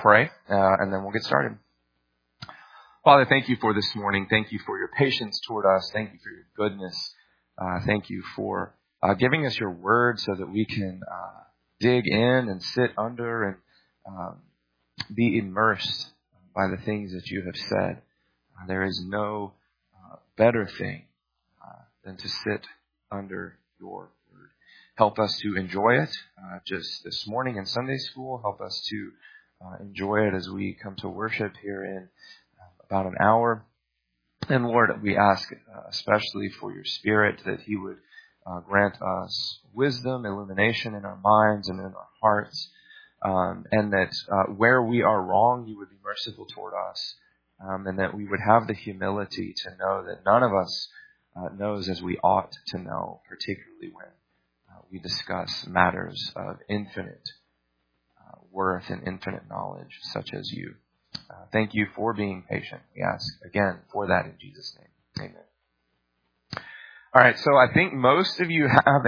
pray, and then we'll get started. Father, thank you for this morning. Thank you for your patience toward us. Thank you for your goodness. Thank you for giving us your word so that we can dig in and sit under and be immersed by the things that you have said. There is no better thing than to sit under your word. Help us to enjoy it just this morning in Sunday school. Help us to enjoy it as we come to worship here in about an hour. And Lord, we ask especially for your Spirit that He would grant us wisdom, illumination in our minds and in our hearts, and that where we are wrong, you would be merciful toward us, and that we would have the humility to know that none of us knows as we ought to know, particularly when we discuss matters of infinite worth and infinite knowledge, such as you. Thank you for being patient. We ask again for that in Jesus' name. Amen. All right, so I think most of you have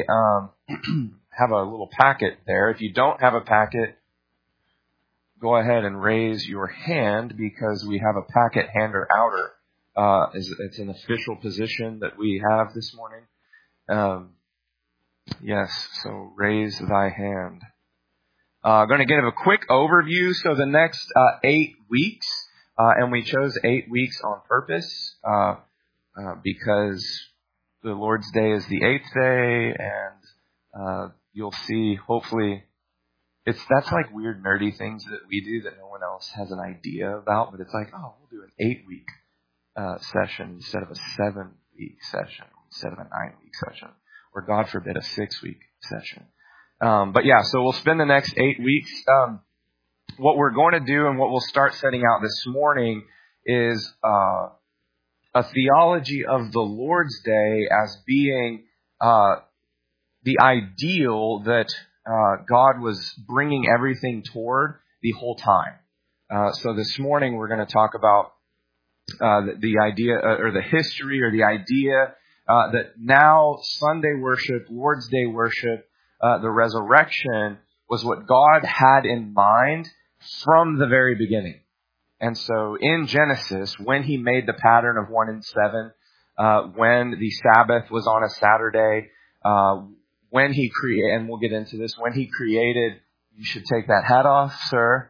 a little packet there. If you don't have a packet, go ahead and raise your hand because we have a packet hander outer. It's an official position that we have this morning. Yes, so raise thy hand. Going to give a quick overview. So the next 8 weeks, and we chose 8 weeks on purpose because the Lord's Day is the 8th day, and you'll see, hopefully, that's like weird nerdy things that we do that no one else has an idea about, but it's like, oh, we'll do an 8-week session instead of a 7-week session, instead of a 9-week session, or God forbid, a 6-week session. But yeah, so we'll spend the next 8 weeks. What we're going to do and what we'll start setting out this morning is a theology of the Lord's Day as being the ideal that God was bringing everything toward the whole time. So this morning we're going to talk about the idea or the history or the idea that now Sunday worship, Lord's Day worship, the resurrection was what God had in mind from the very beginning. And so in Genesis, when He made the pattern of 1 and 7, when the Sabbath was on a Saturday, when He created, and we'll get into this, when He created, you should take that hat off, sir.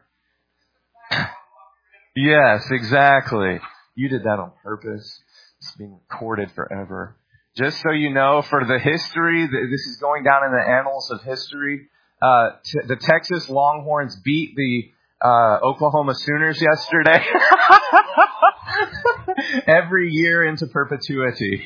Yes, exactly. You did that on purpose. It's being recorded forever. Just so you know, for the history, this is going down in the annals of history. The Texas Longhorns beat the Oklahoma Sooners yesterday. Every year into perpetuity.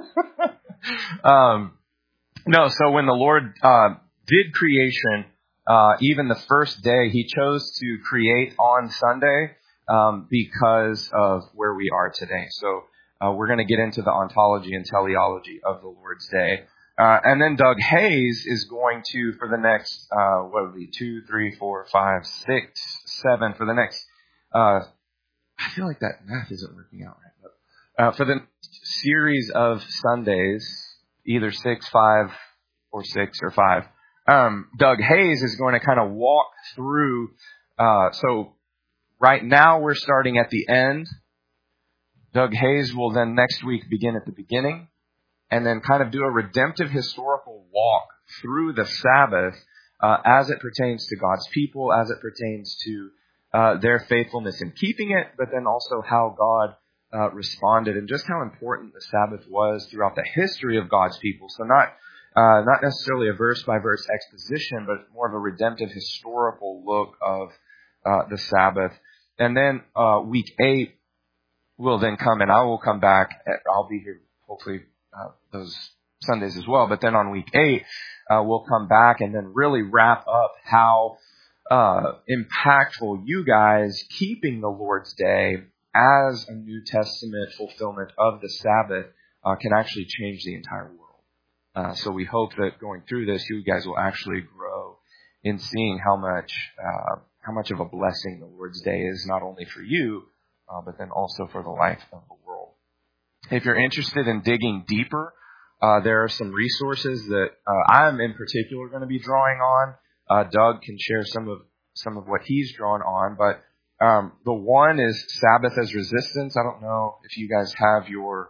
No, so when the Lord did creation, even the first day, He chose to create on Sunday because of where we are today. So we're going to get into the ontology and teleology of the Lord's Day. And then Doug Hayes is going to, for the next, 2, 3, 4, 5, 6, 7, for the next, I feel like that math isn't working out right. But, for the series of Sundays, either 6, 5, or 6 or 5, Doug Hayes is going to kind of walk through, so right now we're starting at the end. Doug Hayes will then next week begin at the beginning and then kind of do a redemptive historical walk through the Sabbath as it pertains to God's people, as it pertains to their faithfulness in keeping it, but then also how God responded and just how important the Sabbath was throughout the history of God's people. So not necessarily a verse-by-verse exposition, but more of a redemptive historical look of the Sabbath. And then week 8, will then come, and I will come back. I'll be here hopefully those Sundays as well. But then on week 8, we'll come back and then really wrap up how impactful you guys keeping the Lord's Day as a New Testament fulfillment of the Sabbath can actually change the entire world. So we hope that going through this, you guys will actually grow in seeing how much of a blessing the Lord's Day is, not only for you, but then also for the life of the world. If you're interested in digging deeper, there are some resources that I'm in particular going to be drawing on. Doug can share some of some of what he's drawn on. But the one is Sabbath as resistance. I don't know if you guys have your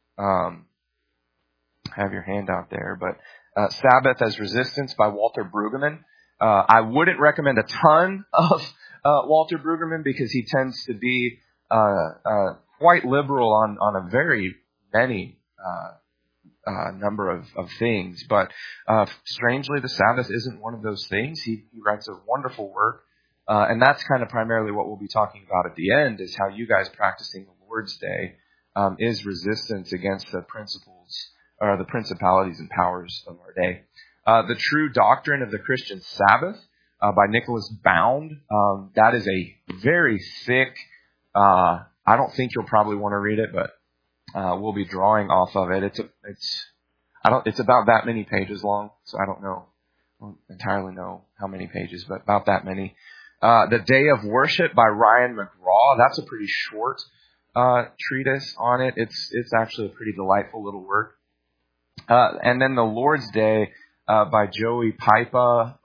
handout there, but Sabbath as Resistance by Walter Brueggemann. I wouldn't recommend a ton of Walter Brueggemann because he tends to be quite liberal on a very many number of things. But strangely, the Sabbath isn't one of those things. He writes a wonderful work, and that's kind of primarily what we'll be talking about at the end, is how you guys practicing the Lord's Day is resistance against the principles or the principalities and powers of our day. The True Doctrine of the Christian Sabbath by Nicholas Bound. That is a very thick, I don't think you'll probably want to read it, but we'll be drawing off of it. It's about that many pages long, so I don't entirely know how many pages, but about that many. The Day of Worship by Ryan McGraw. That's a pretty short treatise on it. It's actually a pretty delightful little work. And then the Lord's Day by Joey Pipa.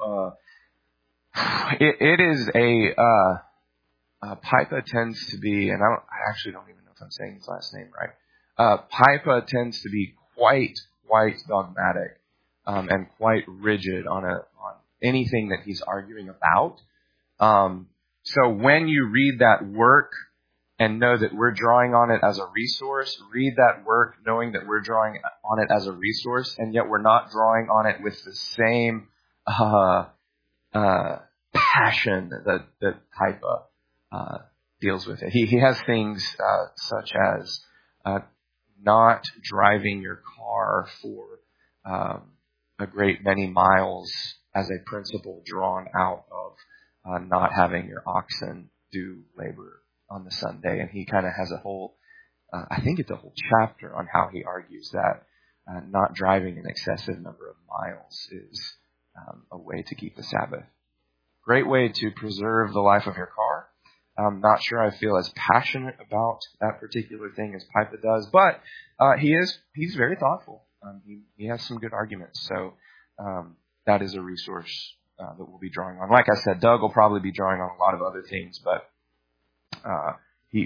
It is Pipa tends to be, and I actually don't even know if I'm saying his last name right. Pipa tends to be quite dogmatic and quite rigid on anything that he's arguing about. So when you read that work and know that we're drawing on it as a resource, read that work knowing that we're drawing on it as a resource, and yet we're not drawing on it with the same passion that Pipa deals with it. He has things such as not driving your car for a great many miles as a principle drawn out of not having your oxen do labor on the Sunday. And he kind of has a whole, I think it's a whole chapter on how he argues that not driving an excessive number of miles is a way to keep the Sabbath. Great way to preserve the life of your car. I'm not sure I feel as passionate about that particular thing as Pipa does, but he's very thoughtful. He has some good arguments. So that is a resource that we'll be drawing on. Like I said, Doug will probably be drawing on a lot of other things, but he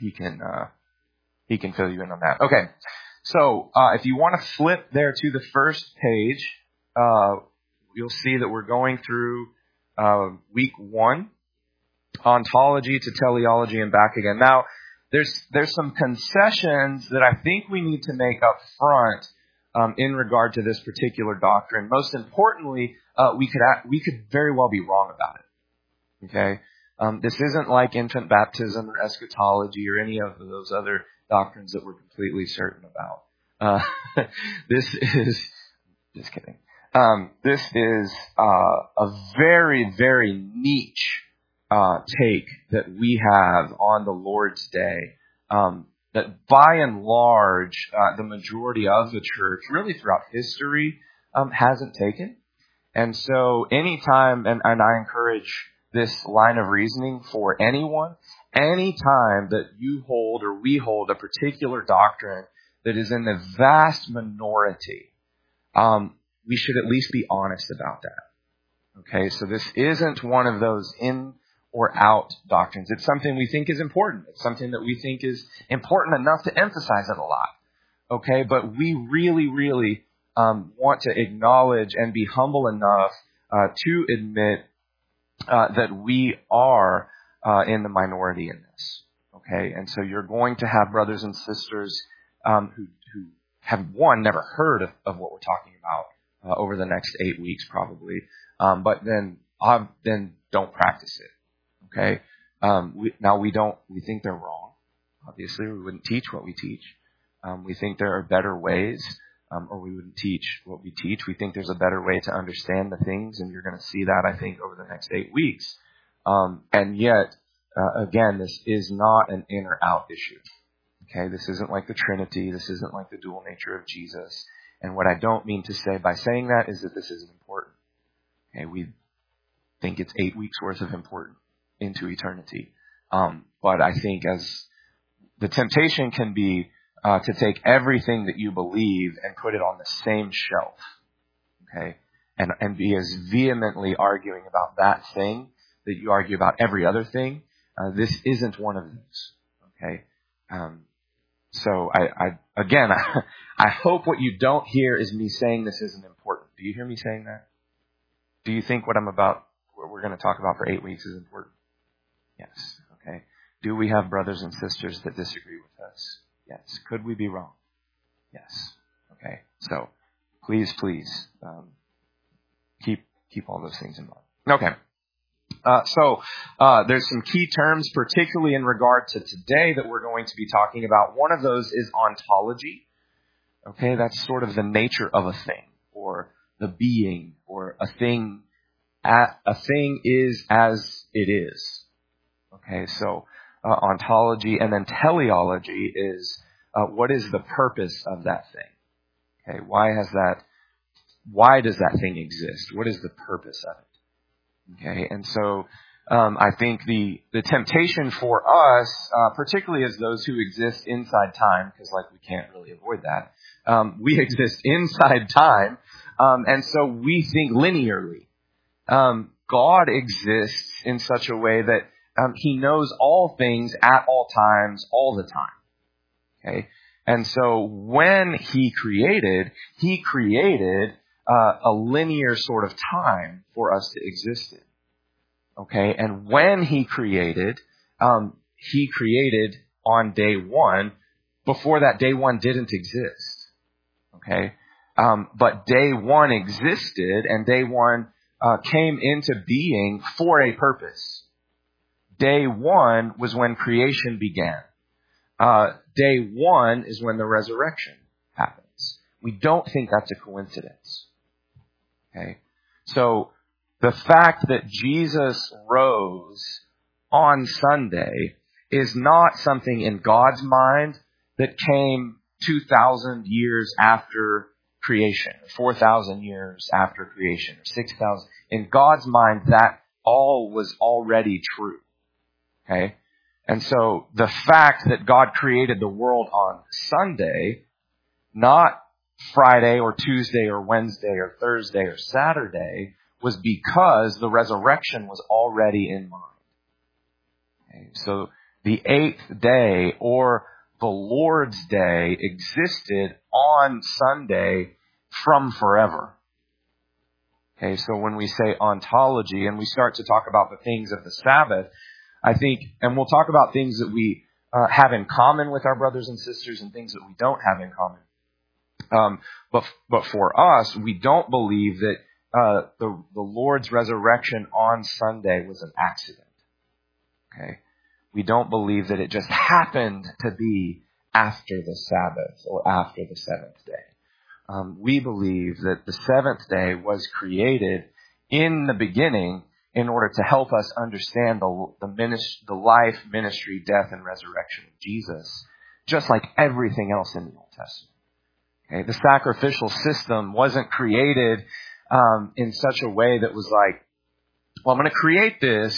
can fill you in on that. Okay, so if you want to flip there to the first page, you'll see that we're going through week 1, ontology to teleology and back again. Now, there's some concessions that I think we need to make up front in regard to this particular doctrine. Most importantly, we could very well be wrong about it. Okay. This isn't like infant baptism or eschatology or any of those other doctrines that we're completely certain about. This is, just kidding. This is a very, very niche take that we have on the Lord's Day that by and large the majority of the church, really throughout history, hasn't taken. And so anytime, and I encourage this line of reasoning for anyone, anytime that you hold or we hold a particular doctrine that is in the vast minority, we should at least be honest about that. Okay, so this isn't one of those in or out doctrines. It's something we think is important. It's something that we think is important enough to emphasize it a lot. Okay, but we really, really want to acknowledge and be humble enough to admit that we are in the minority in this. Okay, and so you're going to have brothers and sisters who have, one, never heard of what we're talking about over the next 8 weeks probably, but then don't practice it. Okay, we think they're wrong. Obviously, we wouldn't teach what we teach. We think there are better ways, or we wouldn't teach what we teach. We think there's a better way to understand the things, and you're going to see that, I think, over the next 8 weeks. And yet, again, this is not an in or out issue. Okay, this isn't like the Trinity. This isn't like the dual nature of Jesus. And what I don't mean to say by saying that is that this isn't important. Okay, we think it's 8 weeks worth of important into eternity. But I think as the temptation can be to take everything that you believe and put it on the same shelf, okay, and be as vehemently arguing about that thing that you argue about every other thing. This isn't one of those. Okay. So again, I hope what you don't hear is me saying this isn't important. Do you hear me saying that? Do you think what we're going to talk about for 8 weeks is important? Yes. Okay. Do we have brothers and sisters that disagree with us? Yes. Could we be wrong? Yes. Okay. So please, keep all those things in mind. Okay. So there's some key terms, particularly in regard to today, that we're going to be talking about. One of those is ontology. Okay, that's sort of the nature of a thing, or the being, or a thing. A thing is as it is. Okay, so ontology, and then teleology is what is the purpose of that thing? Okay, why does that thing exist? What is the purpose of it? Okay, and so I think the temptation for us, particularly as those who exist inside time, because we can't really avoid that, we exist inside time, and so we think linearly. God exists in such a way that He knows all things at all times, all the time. Okay, and so when He created a linear sort of time for us to exist in. Okay, and when He created on day one, before that day one didn't exist. Okay, but day one existed, and day one came into being for a purpose. Day one was when creation began. Day one is when the resurrection happens. We don't think that's a coincidence. Okay, so the fact that Jesus rose on Sunday is not something in God's mind that came 2,000 years after creation, 4,000 years after creation, or 6,000. In God's mind, that all was already true. Okay? And so the fact that God created the world on Sunday, not Friday or Tuesday or Wednesday or Thursday or Saturday, was because the resurrection was already in mind. Okay, so the 8th day, or the Lord's Day, existed on Sunday from forever. Okay, so when we say ontology and we start to talk about the things of the Sabbath, I think, and we'll talk about things that we have in common with our brothers and sisters and things that we don't have in common. But for us, we don't believe that the Lord's resurrection on Sunday was an accident. Okay, we don't believe that it just happened to be after the Sabbath or after the seventh day. We believe that the seventh day was created in the beginning in order to help us understand the life, ministry, death, and resurrection of Jesus, just like everything else in the Old Testament. Okay, the sacrificial system wasn't created in such a way that was like, well, I'm going to create this,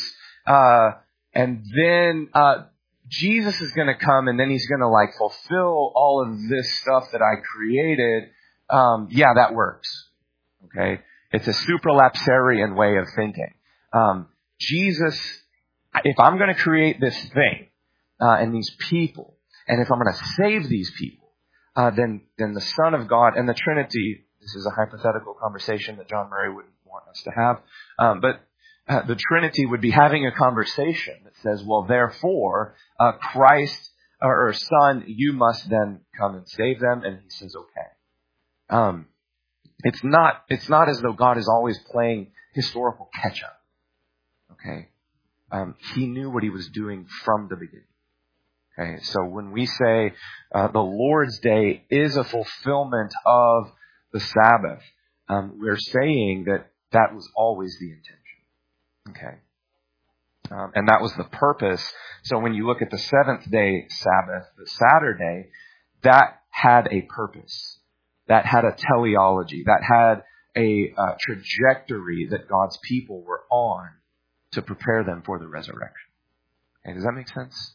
and then Jesus is going to come, and then He's going to fulfill all of this stuff that I created. Yeah, that works. Okay, it's a supralapsarian way of thinking. Jesus, if I'm going to create this thing and these people, and if I'm going to save these people, then the Son of God and the Trinity. This is a hypothetical conversation that John Murray wouldn't want us to have. But the Trinity would be having a conversation that says, well, therefore, Christ or Son, you must then come and save them. And He says, okay. It's not as though God is always playing historical catch up. Okay. He knew what He was doing from the beginning. Okay. So when we say the Lord's Day is a fulfillment of the Sabbath, we're saying that was always the intention. Okay. And that was the purpose. So when you look at the seventh day Sabbath, the Saturday, that had a purpose. That had a teleology. That had a trajectory that God's people were on to prepare them for the resurrection. Okay, does that make sense?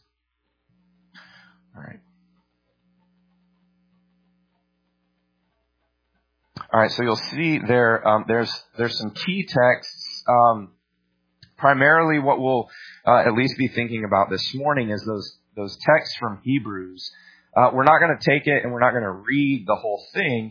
All right. All right, so you'll see there's some key texts primarily what we'll at least be thinking about this morning is those texts from Hebrews. We're not going to take it and we're not going to read the whole thing.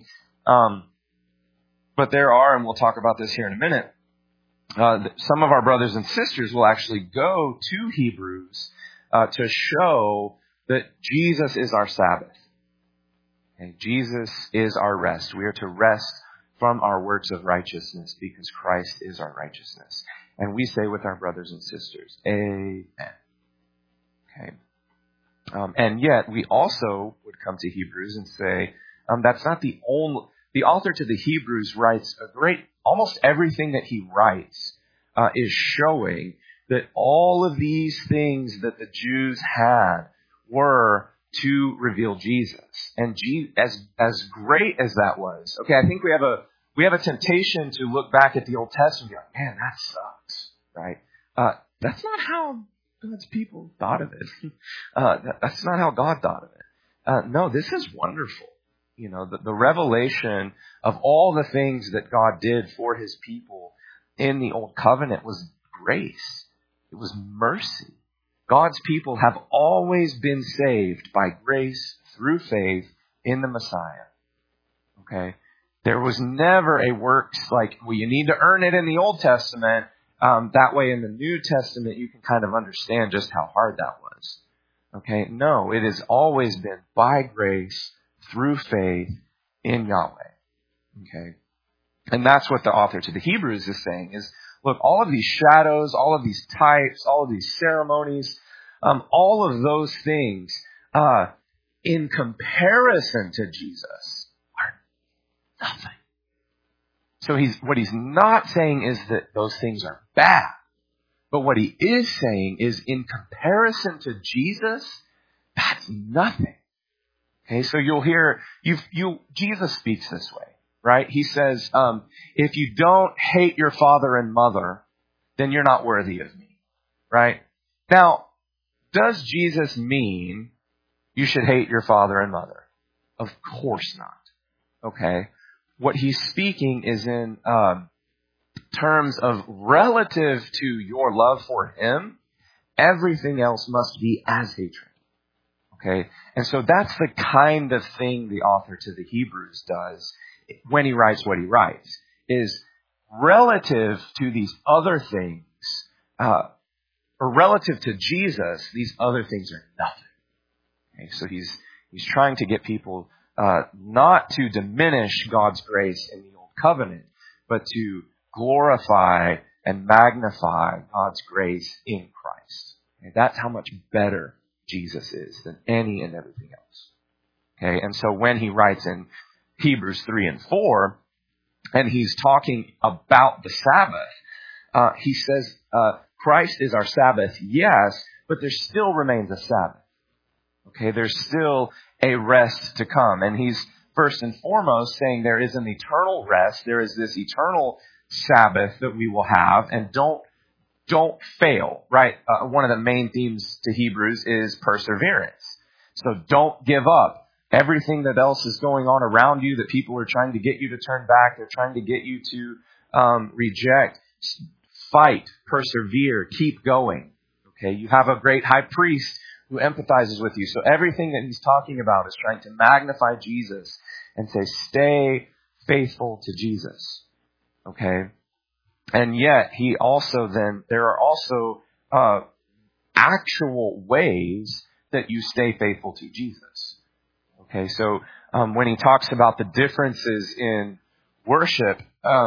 But there are, and we'll talk about this here in a minute, some of our brothers and sisters will actually go to Hebrews to show that Jesus is our Sabbath. Okay, Jesus is our rest. We are to rest from our works of righteousness because Christ is our righteousness. And we say with our brothers and sisters, Amen. Okay. And yet we also would come to Hebrews and say, that's not the only. The author to the Hebrews writes almost everything that he writes is showing that all of these things that the Jews had were to reveal Jesus. And as great as that was, okay, I think we have a temptation to look back at the Old Testament and be like, man, that sucks, right? That's not how God's people thought of it. That's not how God thought of it. No, this is wonderful. You know, the revelation of all the things that God did for his people in the Old Covenant was grace. It was mercy. God's people have always been saved by grace through faith in the Messiah. Okay? There was never a works like, well, you need to earn it in the Old Testament. That way in the New Testament, you can kind of understand just how hard that was. Okay? No, it has always been by grace through faith in Yahweh. Okay? And that's what the author to the Hebrews is saying is, look, all of these shadows, all of these types, all of these ceremonies, all of those things, in comparison to Jesus, are nothing. So what he's not saying is that those things are bad. But what he is saying is in comparison to Jesus, that's nothing. Okay, so you'll hear, Jesus speaks this way, right? He says, if you don't hate your father and mother, then you're not worthy of me, right? Now, does Jesus mean you should hate your father and mother? Of course not. Okay? What he's speaking is in terms of relative to your love for him, everything else must be as hatred. Okay? And so that's the kind of thing the author to the Hebrews does when he writes what he writes, is relative to these other things, or relative to Jesus, these other things are nothing. Okay? So he's trying to get people not to diminish God's grace in the Old Covenant, but to glorify and magnify God's grace in Christ. Okay? That's how much better Jesus is than any and everything else. Okay, and so when he writes in Hebrews 3 and 4, and he's talking about the Sabbath, he says, Christ is our Sabbath, yes, but there still remains a Sabbath. Okay, there's still a rest to come. And he's first and foremost saying there is an eternal rest. There is this eternal Sabbath that we will have, and don't fail, right? One of the main themes to Hebrews is perseverance. So don't give up. Everything that else is going on around you, that people are trying to get you to turn back, they're trying to get you to reject, fight, persevere, keep going. Okay, you have a great high priest who empathizes with you. So everything that he's talking about is trying to magnify Jesus and say, stay faithful to Jesus. Okay? And yet, there are also actual ways that you stay faithful to Jesus. Okay, so when he talks about the differences in worship,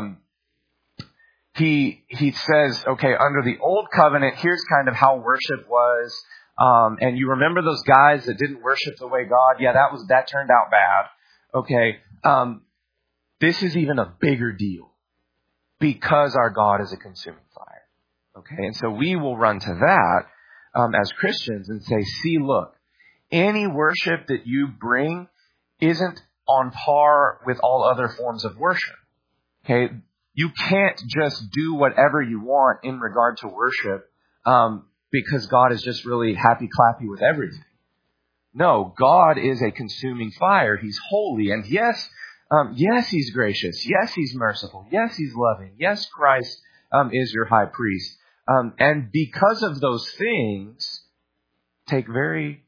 he says, okay, under the old covenant, here's kind of how worship was. And you remember those guys that didn't worship the way God? Yeah, that turned out bad. Okay, this is even a bigger deal. Because our God is a consuming fire. Okay, and so we will run to that as Christians and say, see, look, any worship that you bring isn't on par with all other forms of worship. Okay, you can't just do whatever you want in regard to worship because God is just really happy-clappy with everything. No, God is a consuming fire. He's holy, and yes, he's gracious. Yes, he's merciful. Yes, he's loving. Yes, Christ is your high priest. And because of those things, be very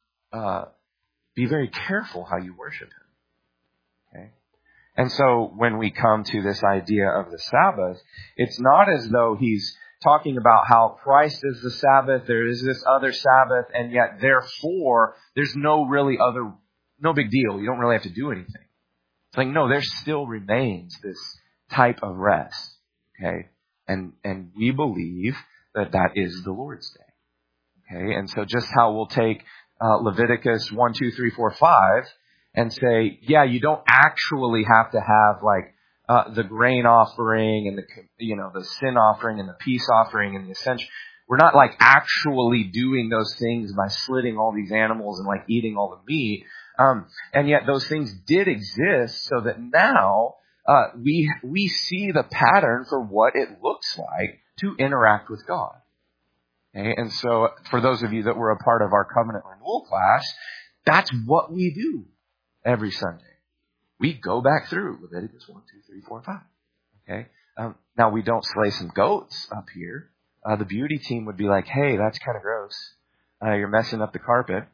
careful how you worship Him. Okay? And so when we come to this idea of the Sabbath, it's not as though He's talking about how Christ is the Sabbath, there is this other Sabbath, and yet therefore there's no big deal. You don't really have to do anything. It's like, no, there still remains this type of rest. Okay? And we believe that is the Lord's Day. Okay? And so just how we'll take Leviticus 1, 2, 3, 4, 5 and say, yeah, you don't actually have to have like the grain offering and the sin offering and the peace offering and the essential. We're not like actually doing those things by slitting all these animals and like eating all the meat. And yet those things did exist so that now we see the pattern for what it looks like to interact with God. Okay? And so for those of you that were a part of our covenant renewal class, that's what we do every Sunday. We go back through Leviticus 1, 2, 3, 4, 5. Okay? Now we don't slay some goats up here. The beauty team would be like, hey, that's kind of gross. You're messing up the carpet.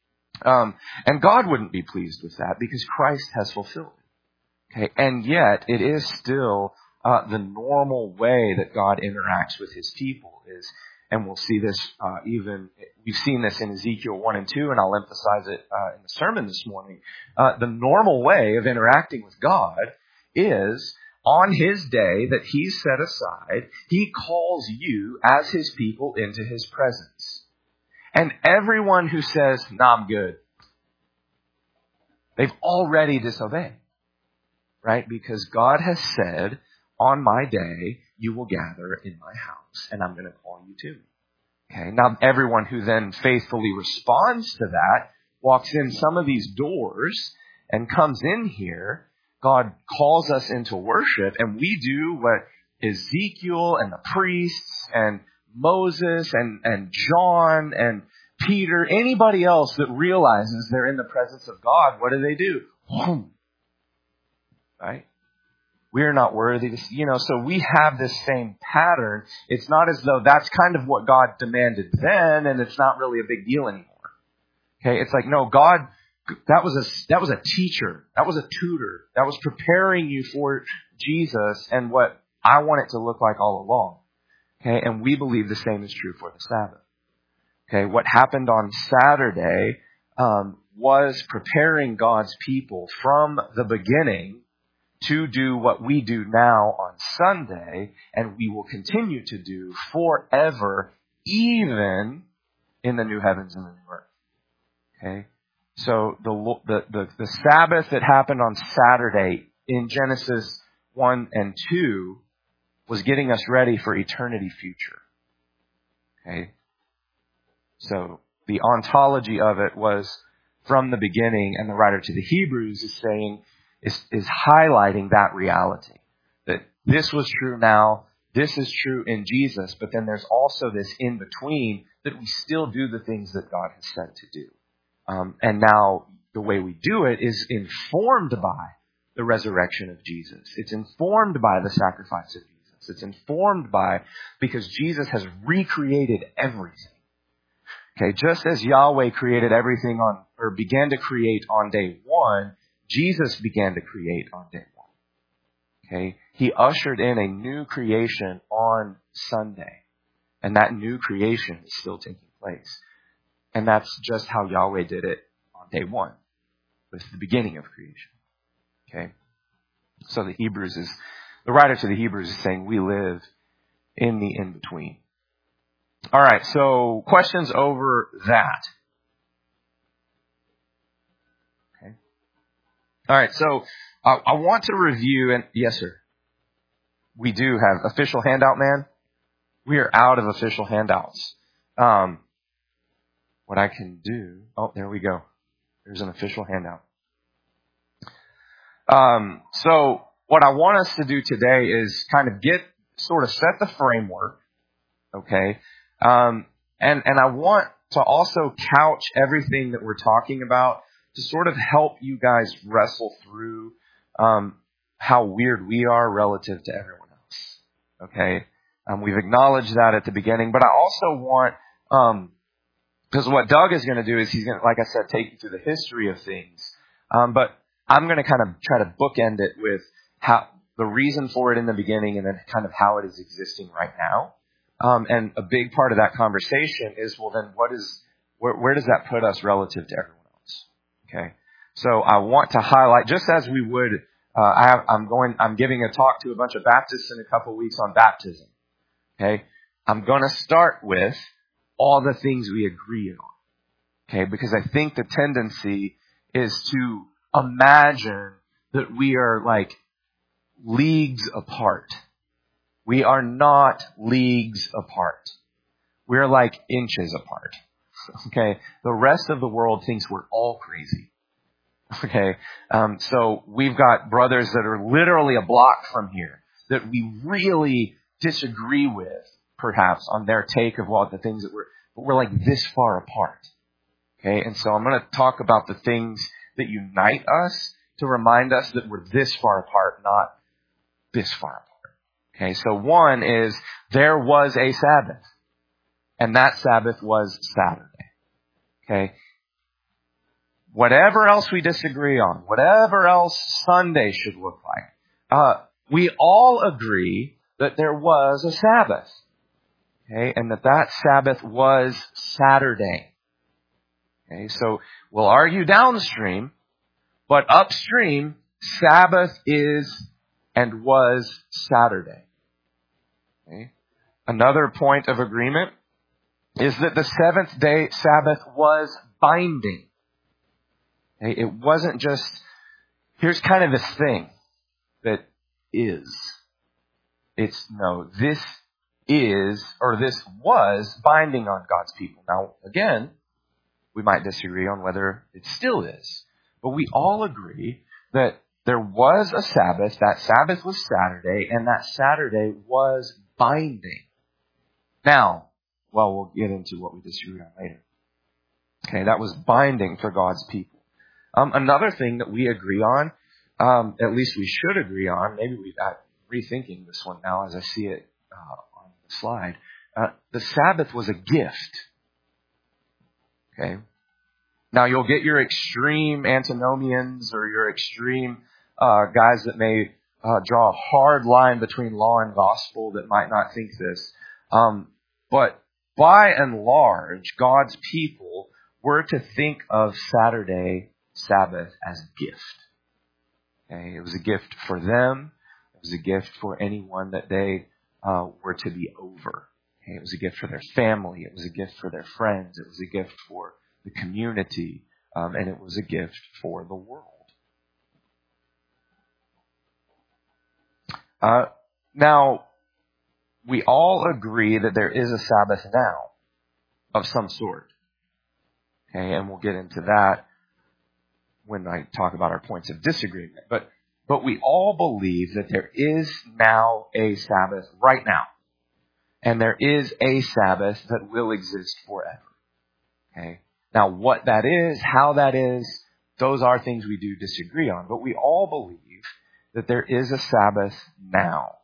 And God wouldn't be pleased with that because Christ has fulfilled it. Okay? And yet it is still the normal way that God interacts with His people is, and we'll see this we've seen this in Ezekiel 1 and 2, and I'll emphasize it in the sermon this morning. The normal way of interacting with God is on His day that He's set aside, He calls you as His people into His presence. And everyone who says, nah, I'm good, they've already disobeyed. Right? Because God has said, on my day, you will gather in my house, and I'm going to call you to me. Okay. Now, everyone who then faithfully responds to that walks in some of these doors and comes in here. God calls us into worship, and we do what Ezekiel and the priests and Moses and John and Peter, anybody else that realizes they're in the presence of God, what do? Boom. Right? We're not worthy to, so we have this same pattern. It's not as though that's kind of what God demanded then, and it's not really a big deal anymore. Okay, it's like, no, God, that was a teacher, that was a tutor, that was preparing you for Jesus and what I want it to look like all along. Okay, and we believe the same is true for the Sabbath. Okay, what happened on Saturday was preparing God's people from the beginning to do what we do now on Sunday, and we will continue to do forever, even in the new heavens and the new earth. Okay? So the Sabbath that happened on Saturday in Genesis 1 and 2 was getting us ready for eternity future. Okay? So the ontology of it was from the beginning, and the writer to the Hebrews is saying, is highlighting that reality. That this was true now, this is true in Jesus, but then there's also this in between that we still do the things that God has said to do. And now the way we do it is informed by the resurrection of Jesus. It's informed by the sacrifice of Jesus. It's informed by, because Jesus has recreated everything. Okay, just as Yahweh created everything began to create on day one, Jesus began to create on day one. Okay? He ushered in a new creation on Sunday. And that new creation is still taking place. And that's just how Yahweh did it on day one, with the beginning of creation. Okay? So the writer to the Hebrews is saying we live in the in-between. Alright, so questions over that? All right, so I want to review, and yes, sir, we do have official handout, man. We are out of official handouts. What I can do, there we go. There's an official handout. So what I want us to do today is kind of set the framework, okay? And I want to also couch everything that we're talking about to sort of help you guys wrestle through how weird we are relative to everyone else. Okay? We've acknowledged that at the beginning, but I also want, because what Doug is going to do is he's going to, like I said, take you through the history of things. But I'm going to kind of try to bookend it with how the reason for it in the beginning and then kind of how it is existing right now. And a big part of that conversation is, well, then where does that put us relative to everyone else? Okay. So I want to highlight, just as we would, I'm giving a talk to a bunch of Baptists in a couple weeks on baptism. Okay. I'm going to start with all the things we agree on. Okay. Because I think the tendency is to imagine that we are like leagues apart. We are not leagues apart. We're like inches apart. Okay. The rest of the world thinks we're all crazy. Okay. So we've got brothers that are literally a block from here that we really disagree with, perhaps, on their take of what the things that we're like this far apart. Okay. And so I'm going to talk about the things that unite us to remind us that we're this far apart, not this far apart. Okay. So one is there was a Sabbath, and that Sabbath was Saturday. Okay. Whatever else we disagree on, whatever else Sunday should look like, we all agree that there was a Sabbath. Okay, and that Sabbath was Saturday. Okay, so we'll argue downstream, but upstream, Sabbath is and was Saturday. Okay. Another point of agreement is that the seventh day Sabbath was binding. Okay, it wasn't just, here's kind of this thing that is. This is, or this was binding on God's people. Now, again, we might disagree on whether it still is. But we all agree that there was a Sabbath, that Sabbath was Saturday, and that Saturday was binding. Now, well, we'll get into what we disagree on later. Okay, that was binding for God's people. Another thing that we agree on, at least we should agree on, maybe we've got rethinking this one now as I see it on the slide. The Sabbath was a gift. Okay. Now you'll get your extreme antinomians or your extreme guys that may draw a hard line between law and gospel that might not think this. But by and large, God's people were to think of Saturday Sabbath as a gift. Okay? It was a gift for them. It was a gift for anyone that they were to be over. Okay? It was a gift for their family. It was a gift for their friends. It was a gift for the community. And it was a gift for the world. Now, we all agree that there is a Sabbath now of some sort. Okay, and we'll get into that when I talk about our points of disagreement. But we all believe that there is now a Sabbath right now. And there is a Sabbath that will exist forever. Okay. Now what that is, how that is, those are things we do disagree on. But we all believe that there is a Sabbath now.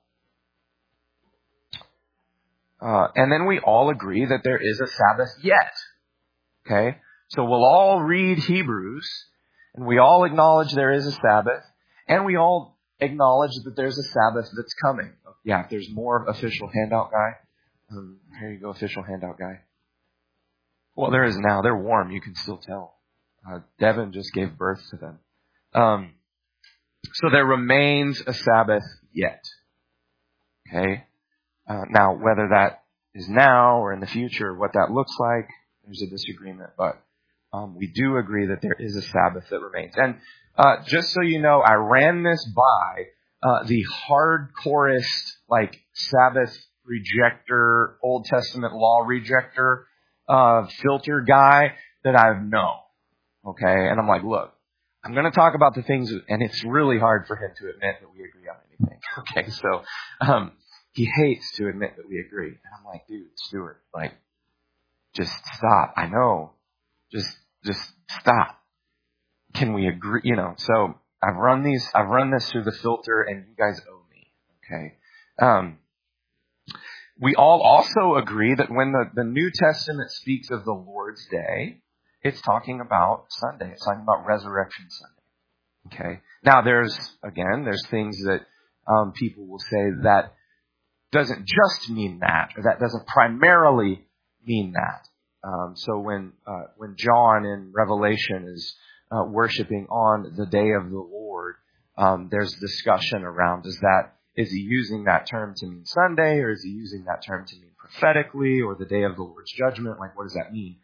And then we all agree that there is a Sabbath yet. Okay. So we'll all read Hebrews, and we all acknowledge there is a Sabbath, and we all acknowledge that there's a Sabbath that's coming. Yeah, if there's more official handout guy. Here you go, official handout guy. Well, there is now. They're warm. You can still tell. Devin just gave birth to them. So there remains a Sabbath yet. Okay. Now, whether that is now or in the future, what that looks like, there's a disagreement, but we do agree that there is a Sabbath that remains. And just so you know, I ran this by the hardcorest, like Sabbath rejector, Old Testament law rejector filter guy that I know. Okay, and I'm like, look, I'm going to talk about the things, and it's really hard for him to admit that we agree on anything. Okay, so he hates to admit that we agree, and I'm like, dude, Stuart, like, just stop. I know. Just stop. Can we agree? You know, so I've run this through the filter, and you guys owe me. Okay. We all also agree that when the New Testament speaks of the Lord's Day, it's talking about Sunday. It's talking about Resurrection Sunday. Okay. Now there's things that people will say that doesn't just mean that, or that doesn't primarily mean that. So when John in Revelation is worshiping on the day of the Lord, there's discussion around is he using that term to mean Sunday, or is he using that term to mean prophetically, or the day of the Lord's judgment? Like, what does that mean?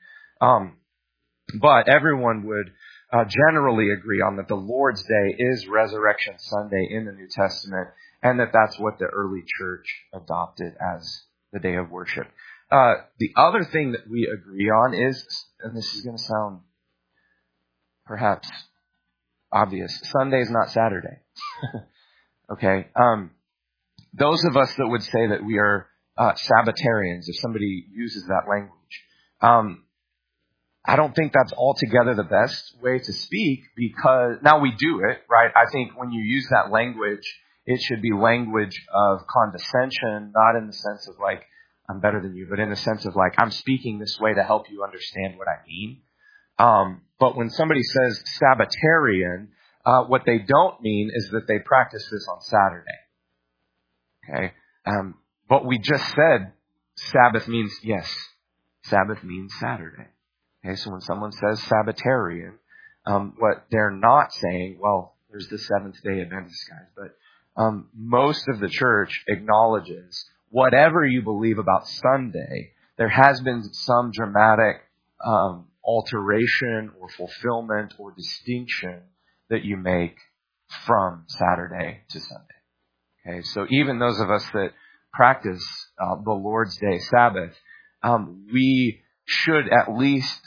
But everyone would generally agree on that the Lord's Day is Resurrection Sunday in the New Testament, and that's what the early church adopted as the day of worship. The other thing that we agree on is, and this is going to sound perhaps obvious, Sunday is not Saturday. Okay. Those of us that would say that we are Sabbatarians, if somebody uses that language, I don't think that's altogether the best way to speak, because now we do it, right? I think when you use that language, it should be language of condescension, not in the sense of like, I'm better than you, but in the sense of like, I'm speaking this way to help you understand what I mean. But when somebody says Sabbatarian, what they don't mean is that they practice this on Saturday. Okay? But we just said Sabbath means Saturday. Okay, so when someone says Sabbatarian, what they're not saying, well, there's the Seventh-day Adventist guys, but most of the church acknowledges whatever you believe about Sunday, there has been some dramatic alteration or fulfillment or distinction that you make from Saturday to Sunday. Okay, so even those of us that practice the Lord's Day Sabbath, we should at least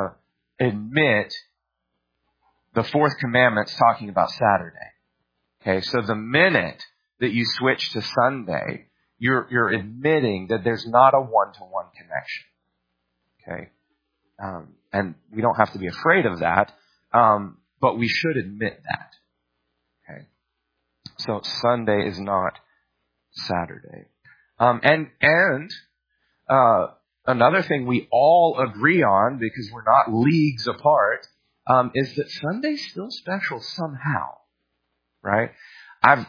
admit the fourth commandment's talking about Saturday. Okay, so the minute that you switch to Sunday, you're admitting that there's not a one-to-one connection. Okay, and we don't have to be afraid of that, but we should admit that. Okay, so Sunday is not Saturday, and another thing we all agree on, because we're not leagues apart, is that Sunday's still special somehow, right? I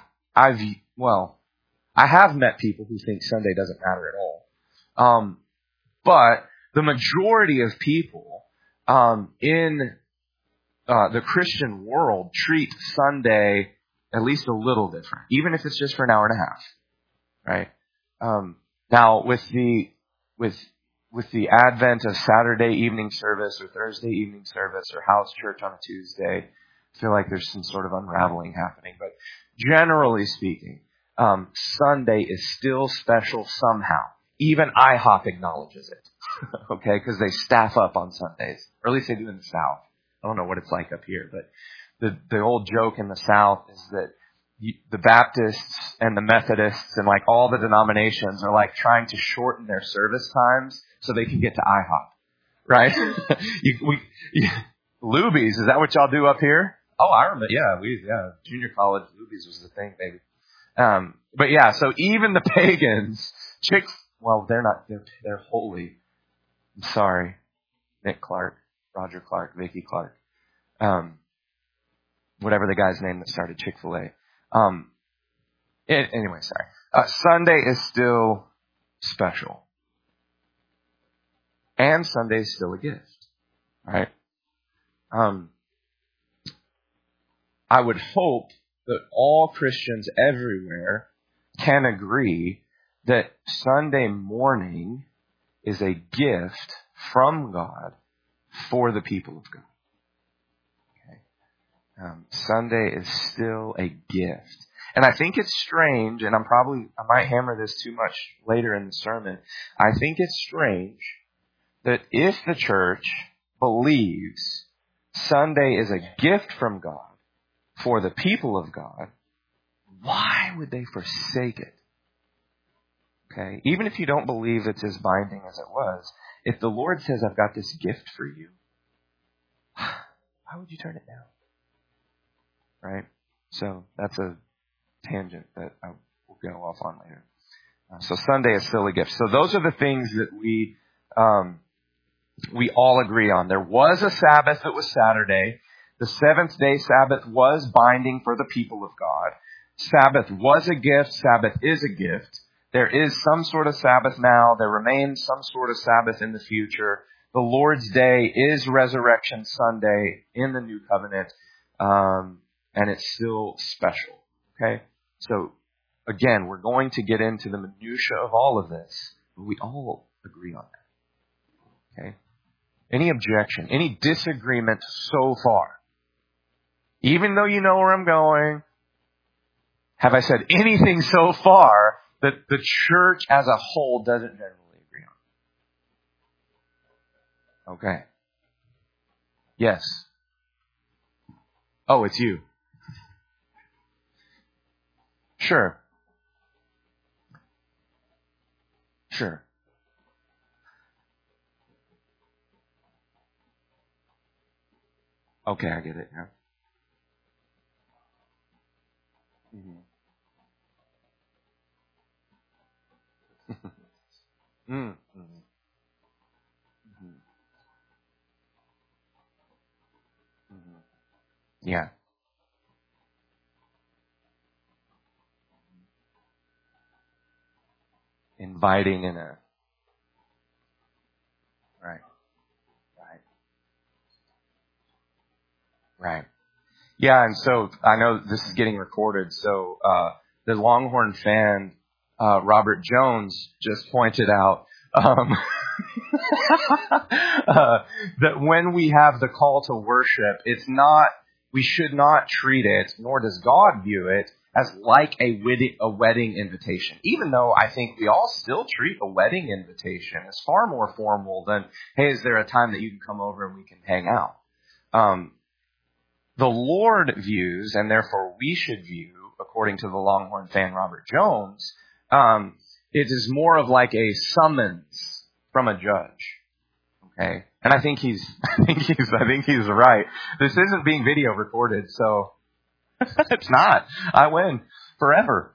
have met people who think Sunday doesn't matter at all. But the majority of people in the Christian world treat Sunday at least a little different, even if it's just for an hour and a half, right? Now, with the advent of Saturday evening service or Thursday evening service or house church on a Tuesday, I feel like there's some sort of unraveling happening. But generally speaking, Sunday is still special somehow. Even IHOP acknowledges it, okay, because they staff up on Sundays, or at least they do in the South. I don't know what it's like up here, but the old joke in the South is that the Baptists and the Methodists and like all the denominations are like trying to shorten their service times so they can get to IHOP, right? Luby's, is that what y'all do up here? Oh, I remember. Yeah, junior college Luby's was the thing, baby. But yeah, so even the pagans, they're not. They're holy. I'm sorry, Nick Clark, Roger Clark, Vicky Clark, whatever the guy's name that started Chick-fil-A. Anyway, sorry. Sunday is still special. And Sunday is still a gift. Right? I would hope that all Christians everywhere can agree that Sunday morning is a gift from God for the people of God. Sunday is still a gift. And I think it's strange, and I might hammer this too much later in the sermon. I think it's strange that if the church believes Sunday is a gift from God for the people of God, why would they forsake it? Okay, even if you don't believe it's as binding as it was, if the Lord says, I've got this gift for you, why would you turn it down? Right? So that's a tangent that I will go off on later. So Sunday is still a gift. So those are the things that we all agree on. There was a Sabbath that was Saturday. The seventh day Sabbath was binding for the people of God. Sabbath was a gift. Sabbath is a gift. There is some sort of Sabbath now. There remains some sort of Sabbath in the future. The Lord's Day is Resurrection Sunday in the New Covenant, and it's still special. Okay? So, again, we're going to get into the minutia of all of this, but we all agree on that. Okay? Any objection, any disagreement so far? Even though you know where I'm going, have I said anything so far that the church as a whole doesn't generally agree on? Okay. Yes. Oh, it's you. Sure. Sure. Okay, I get it. Yeah. Mm-hmm. Yeah. Inviting in a right. Right. Right. Yeah, and so I know this is getting recorded. So the Longhorn fan, Robert Jones, just pointed out that when we have the call to worship, we should not treat it, nor does God view it, as like a wedding invitation. Even though I think we all still treat a wedding invitation as far more formal than, hey, is there a time that you can come over and we can hang out? The Lord views, and therefore we should view, according to the Longhorn fan Robert Jones, it is more of like a summons from a judge. Okay, and I think he's right. This isn't being video recorded, so it's not. I win forever.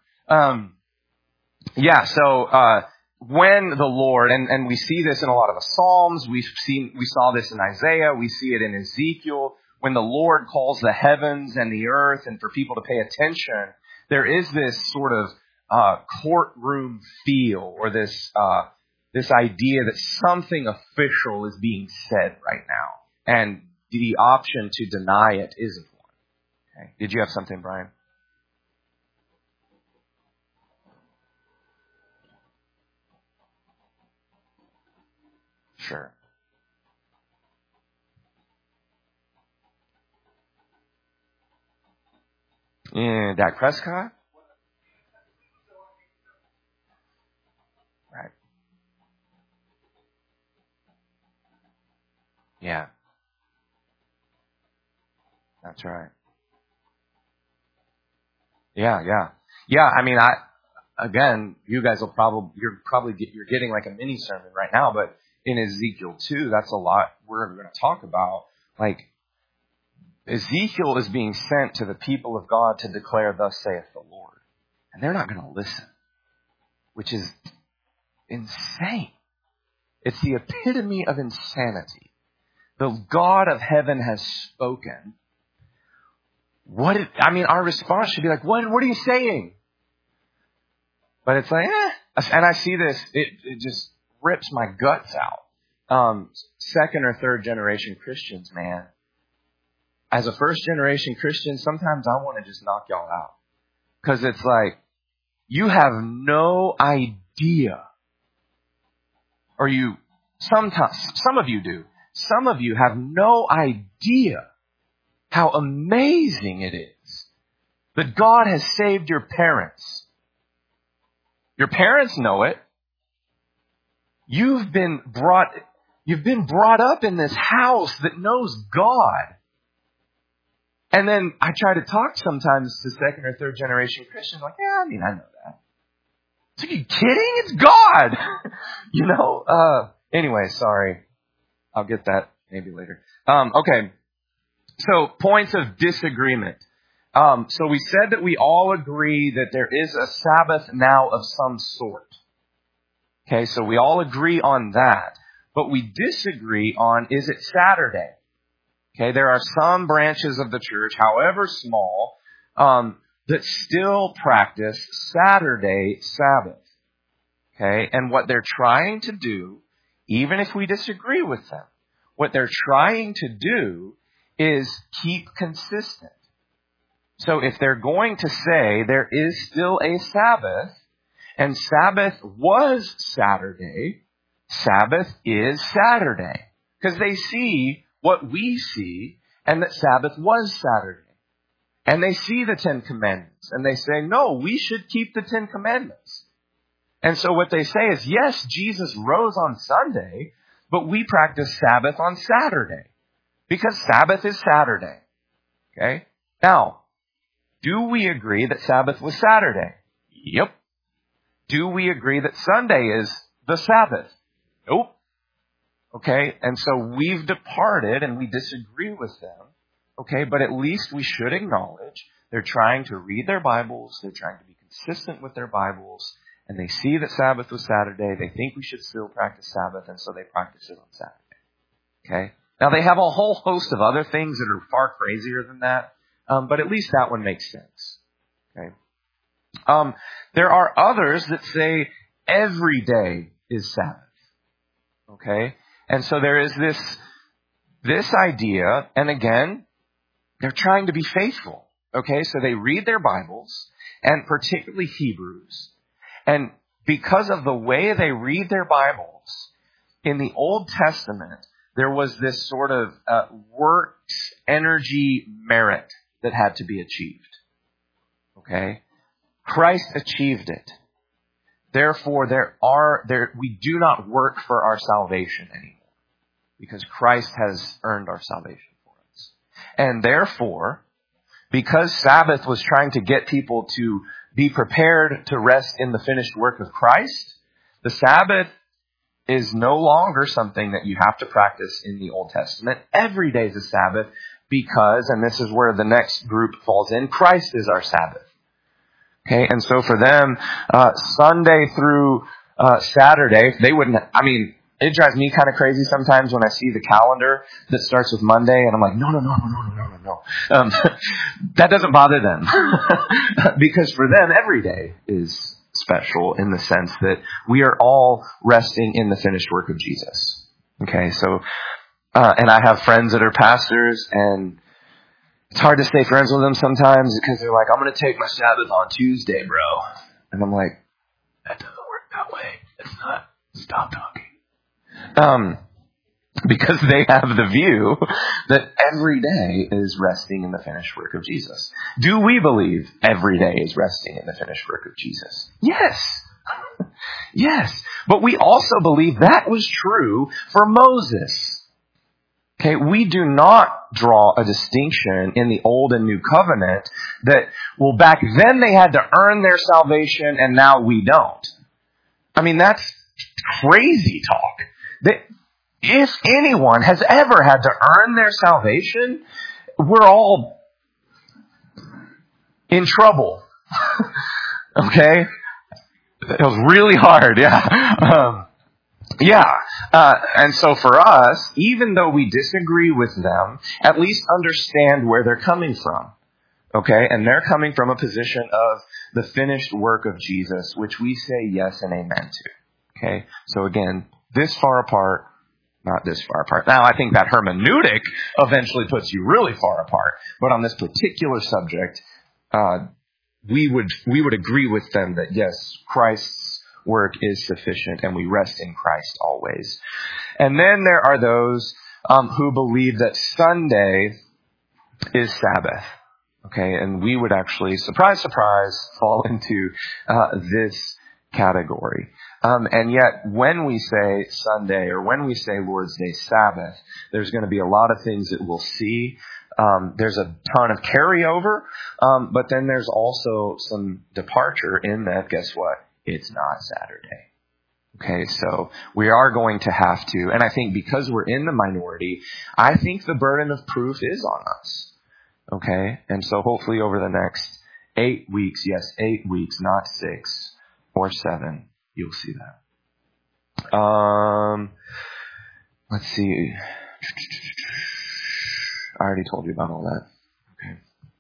Yeah. So when the Lord, and we see this in a lot of the Psalms, we saw this in Isaiah, we see it in Ezekiel. When the Lord calls the heavens and the earth, and for people to pay attention, there is this sort of courtroom feel, or this idea that something official is being said right now, and the option to deny it isn't one. Okay. Did you have something, Brian? Sure. Yeah, Dak Prescott? Right. Yeah. That's right. Yeah, yeah. Yeah, I mean, again, you guys you're getting like a mini sermon right now, but in Ezekiel 2, that's a lot we're going to talk about. Like, Ezekiel is being sent to the people of God to declare, thus saith the Lord. And they're not going to listen, which is insane. It's the epitome of insanity. The God of heaven has spoken. Our response should be like, what are you saying? But it's like, and I see this, it just rips my guts out. Second or third generation Christians, man. As a first generation Christian, sometimes I want to just knock y'all out. Because it's like, you have no idea. Or sometimes, some of you do. Some of you have no idea how amazing it is that God has saved your parents. Your parents know it. You've been brought up in this house that knows God. And then I try to talk sometimes to second or third generation Christians, like, I know that. Are you kidding? It's God! Anyway, sorry. I'll get that maybe later. Okay. So, points of disagreement. So we said that we all agree that there is a Sabbath now of some sort. Okay, so we all agree on that. But we disagree on, is it Saturday? Okay, there are some branches of the church, however small, that still practice Saturday Sabbath. Okay, and what they're trying to do, even if we disagree with them, what they're trying to do is keep consistent. So if they're going to say there is still a Sabbath, and Sabbath was Saturday, Sabbath is Saturday. Because they see what we see, and that Sabbath was Saturday. And they see the Ten Commandments, and they say, no, we should keep the Ten Commandments. And so what they say is, yes, Jesus rose on Sunday, but we practice Sabbath on Saturday. Because Sabbath is Saturday. Okay? Now, do we agree that Sabbath was Saturday? Yep. Do we agree that Sunday is the Sabbath? Nope. Okay? And so we've departed and we disagree with them. Okay? But at least we should acknowledge they're trying to read their Bibles. They're trying to be consistent with their Bibles. And they see that Sabbath was Saturday. They think we should still practice Sabbath. And so they practice it on Saturday. Okay? Now they have a whole host of other things that are far crazier than that. But at least that one makes sense. Okay. There are others that say every day is Sabbath. Okay. And so there is this idea, and again, they're trying to be faithful. Okay. So they read their Bibles, and particularly Hebrews. And because of the way they read their Bibles, in the Old Testament, there was this sort of works, energy, merit that had to be achieved. Okay? Christ achieved it. Therefore, we do not work for our salvation anymore. Because Christ has earned our salvation for us. And therefore, because Sabbath was trying to get people to be prepared to rest in the finished work of Christ, the Sabbath is no longer something that you have to practice in the Old Testament. Every day is a Sabbath because, and this is where the next group falls in, Christ is our Sabbath. Okay, and so for them, Sunday through Saturday, they wouldn't, it drives me kind of crazy sometimes when I see the calendar that starts with Monday, and I'm like, no. That doesn't bother them. Because for them, every day is special in the sense that we are all resting in the finished work of Jesus. Okay, so, and I have friends that are pastors, and it's hard to stay friends with them sometimes because they're like, I'm going to take my Sabbath on Tuesday, bro. And I'm like, that doesn't work that way. It's not. Stop talking. Because they have the view that every day is resting in the finished work of Jesus. Do we believe every day is resting in the finished work of Jesus? Yes. Yes. But we also believe that was true for Moses. Okay, we do not draw a distinction in the Old and New Covenant that, well, back then they had to earn their salvation and now we don't. That's crazy talk. That if anyone has ever had to earn their salvation, we're all in trouble. Okay? It was really hard, yeah. And so for us, even though we disagree with them, at least understand where they're coming from. Okay? And they're coming from a position of the finished work of Jesus, which we say yes and amen to. Okay? So again, this far apart, not this far apart. Now, I think that hermeneutic eventually puts you really far apart. But on this particular subject, we would agree with them that yes, Christ's work is sufficient and we rest in Christ always. And then there are those who believe that Sunday is Sabbath. Okay, and we would actually, surprise, surprise, fall into this category. And yet, when we say Sunday or when we say Lord's Day Sabbath, there's going to be a lot of things that we'll see. There's a ton of carryover, but then there's also some departure in that, guess what? It's not Saturday. Okay, so we are going to have to, and I think because we're in the minority, I think the burden of proof is on us. Okay, and so hopefully over the next 8 weeks, yes, 8 weeks, not 6 or 7, you'll see that. Let's see. I already told you about all that. Okay.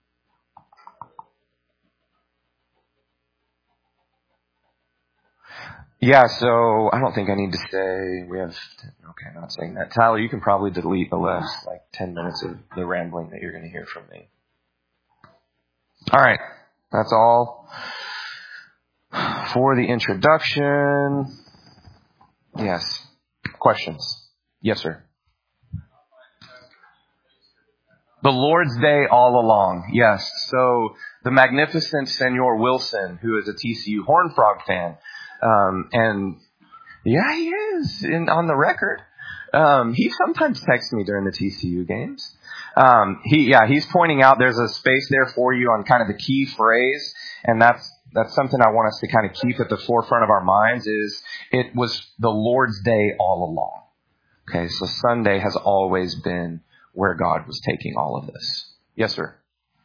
Yeah, so I don't think I need to say we have... Okay, I'm not saying that. Tyler, you can probably delete the last 10 minutes of the rambling that you're going to hear from me. All right, that's all for the introduction. Yes. Questions? Yes, sir. The Lord's Day all along. Yes. So the magnificent Senor Wilson, who is a TCU Horned Frog fan, and yeah, he is on the record. He sometimes texts me during the TCU games. He's pointing out there's a space there for you on kind of the key phrase, and that's something I want us to kind of keep at the forefront of our minds is it was the Lord's Day all along. Okay, so Sunday has always been where God was taking all of this. Yes, sir.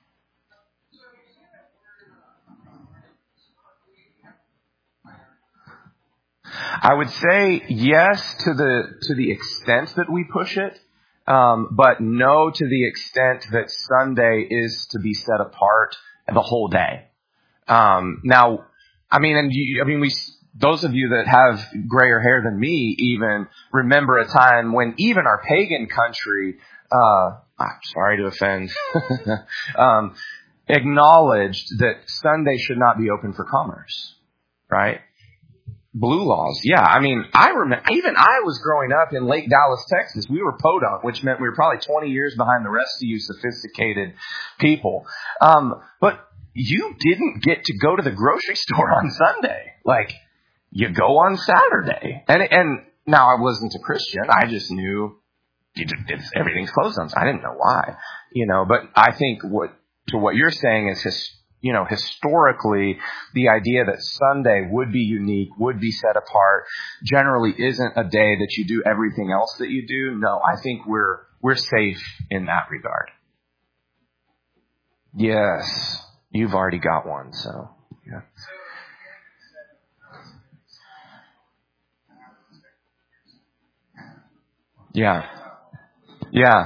I would say yes to the extent that we push it, but no to the extent that Sunday is to be set apart the whole day. Now, those of you that have grayer hair than me even remember a time when even our pagan country, sorry to offend, acknowledged that Sunday should not be open for commerce, right? Blue laws. Yeah. I remember, even I was growing up in Lake Dallas, Texas. We were podunk, which meant we were probably 20 years behind the rest of you sophisticated people. But you didn't get to go to the grocery store on Sunday. You go on Saturday. And now I wasn't a Christian. I just knew everything's closed on Sunday. I didn't know why, but I think what you're saying is historically, the idea that Sunday would be unique, would be set apart, generally isn't a day that you do everything else that you do. No, I think we're safe in that regard. Yes, you've already got one, so yeah. Yeah. Yeah.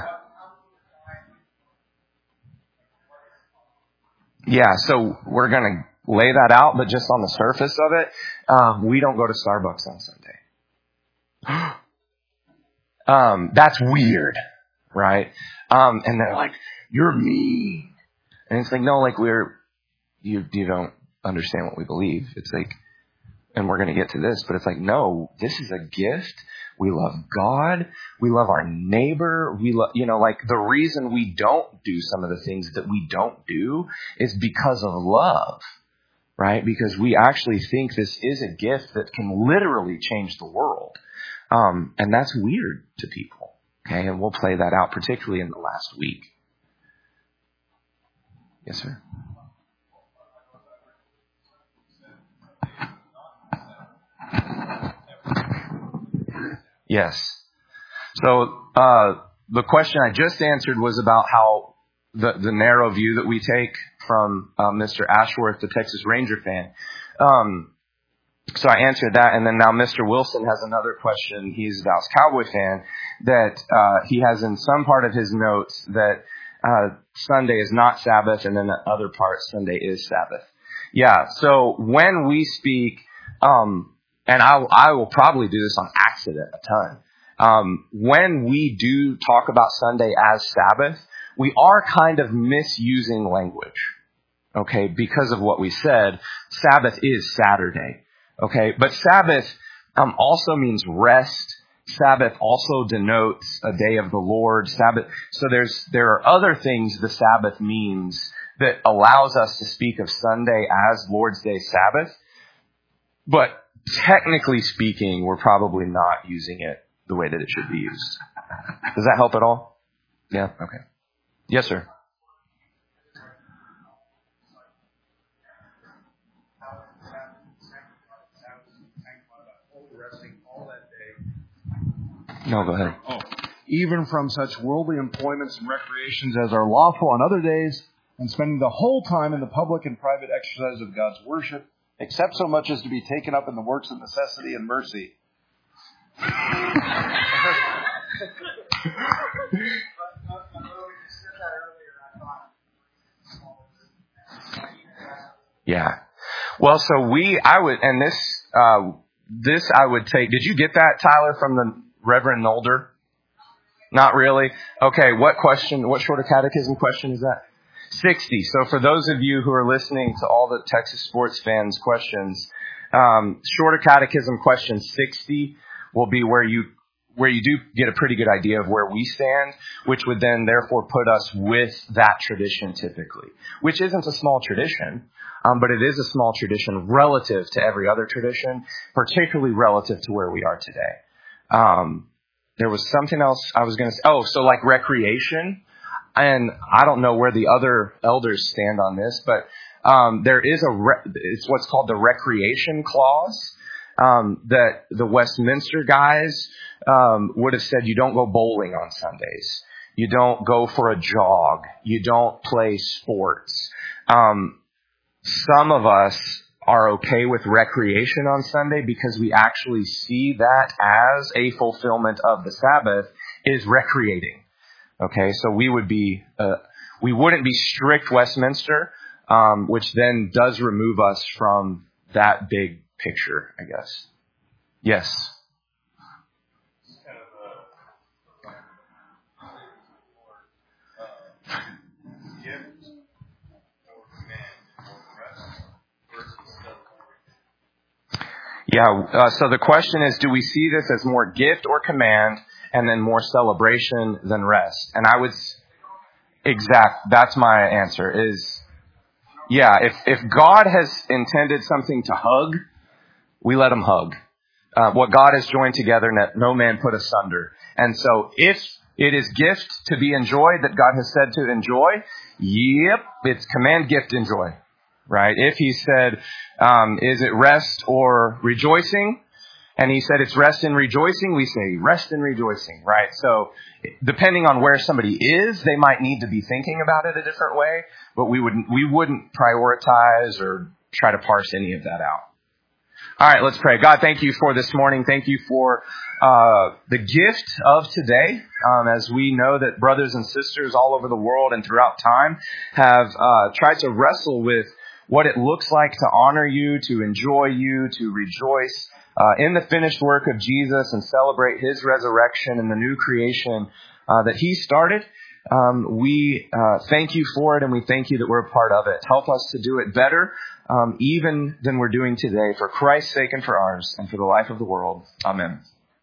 Yeah, so we're going to lay that out, but just on the surface of it, we don't go to Starbucks on Sunday. That's weird, right? And they're like, you're mean. And it's like, no, you don't understand what we believe. It's like, and we're going to get to this, but it's like, no, this is a gift. We love God. We love our neighbor. We love, the reason we don't do some of the things that we don't do is because of love, right? Because we actually think this is a gift that can literally change the world. And that's weird to people. Okay. And we'll play that out, particularly in the last week. Yes, sir. Yes. So the question I just answered was about how the narrow view that we take from Mr. Ashworth, the Texas Ranger fan. So I answered that, and then now Mr. Wilson has another question. He's a Dallas Cowboy fan that he has in some part of his notes that Sunday is not Sabbath, and then the other part, Sunday is Sabbath. Yeah, so when we speak... and I will probably do this on accident a ton. When we do talk about Sunday as Sabbath, we are kind of misusing language, okay, because of what we said. Sabbath is Saturday, okay? But Sabbath also means rest. Sabbath also denotes a day of the Lord. Sabbath. So there are other things the Sabbath means that allows us to speak of Sunday as Lord's Day Sabbath. But technically speaking, we're probably not using it the way that it should be used. Does that help at all? Yeah? Okay. Yes, sir. No, go ahead. Even from such worldly employments and recreations as are lawful on other days, and spending the whole time in the public and private exercise of God's worship, except so much as to be taken up in the works of necessity and mercy. Yeah. Well, so I would take, did you get that, Tyler, from the Reverend Nolder? Not really? Okay, what shorter catechism question is that? 60. So for those of you who are listening to all the Texas sports fans' questions, shorter catechism question 60 will be where you do get a pretty good idea of where we stand, which would then therefore put us with that tradition typically, which isn't a small tradition, but it is a small tradition relative to every other tradition, particularly relative to where we are today. There was something else I was going to say. Oh, so like recreation. And I don't know where the other elders stand on this, but there is it's what's called the recreation clause that the Westminster guys would have said you don't go bowling on Sundays. You don't go for a jog. You don't play sports. Some of us are okay with recreation on Sunday because we actually see that as a fulfillment of the Sabbath is recreating. Okay, so we wouldn't be strict Westminster, which then does remove us from that big picture, I guess. Yes. Yeah, so the question is, do we see this as more gift or command and then more celebration than rest? And I would, that's my answer is, yeah, if God has intended something to hug, we let him hug. What God has joined together, no man put asunder. And so if it is gift to be enjoyed that God has said to enjoy, yep, it's command, gift, enjoy. Right? If he said, is it rest or rejoicing? And he said it's rest and rejoicing, we say rest and rejoicing, right? So depending on where somebody is, they might need to be thinking about it a different way, but we wouldn't prioritize or try to parse any of that out. All right, let's pray. God, thank you for this morning. Thank you for the gift of today. As we know that brothers and sisters all over the world and throughout time have tried to wrestle with what it looks like to honor you, to enjoy you, to rejoice in the finished work of Jesus and celebrate his resurrection and the new creation that he started. We thank you for it, and we thank you that we're a part of it. Help us to do it better, even than we're doing today, for Christ's sake and for ours, and for the life of the world. Amen.